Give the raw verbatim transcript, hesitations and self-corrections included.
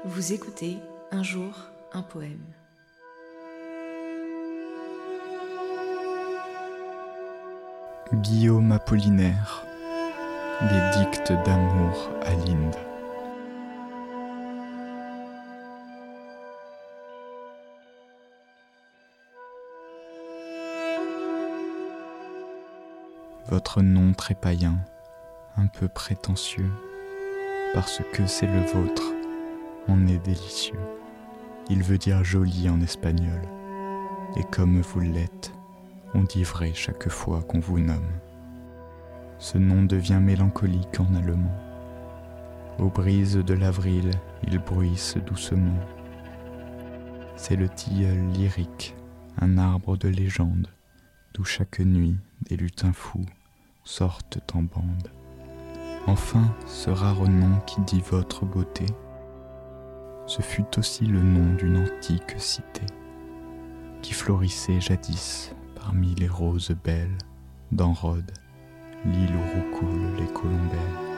Vous écoutez Un jour, un poème. Guillaume Apollinaire, les dictes d'amour à Linde. Votre nom très païen, un peu prétentieux, parce que c'est le vôtre, en est délicieux. Il veut dire joli en espagnol, et comme vous l'êtes, on dit vrai chaque fois qu'on vous nomme. Ce nom devient mélancolique en allemand. Aux brises de l'avril, il bruisse doucement. C'est le tilleul lyrique, un arbre de légende, d'où chaque nuit des lutins fous sortent en bande. Enfin, ce rare nom qui dit votre beauté, ce fut aussi le nom d'une antique cité, qui florissait jadis parmi les roses belles d'Enrode, l'île où roucoulent les colombelles.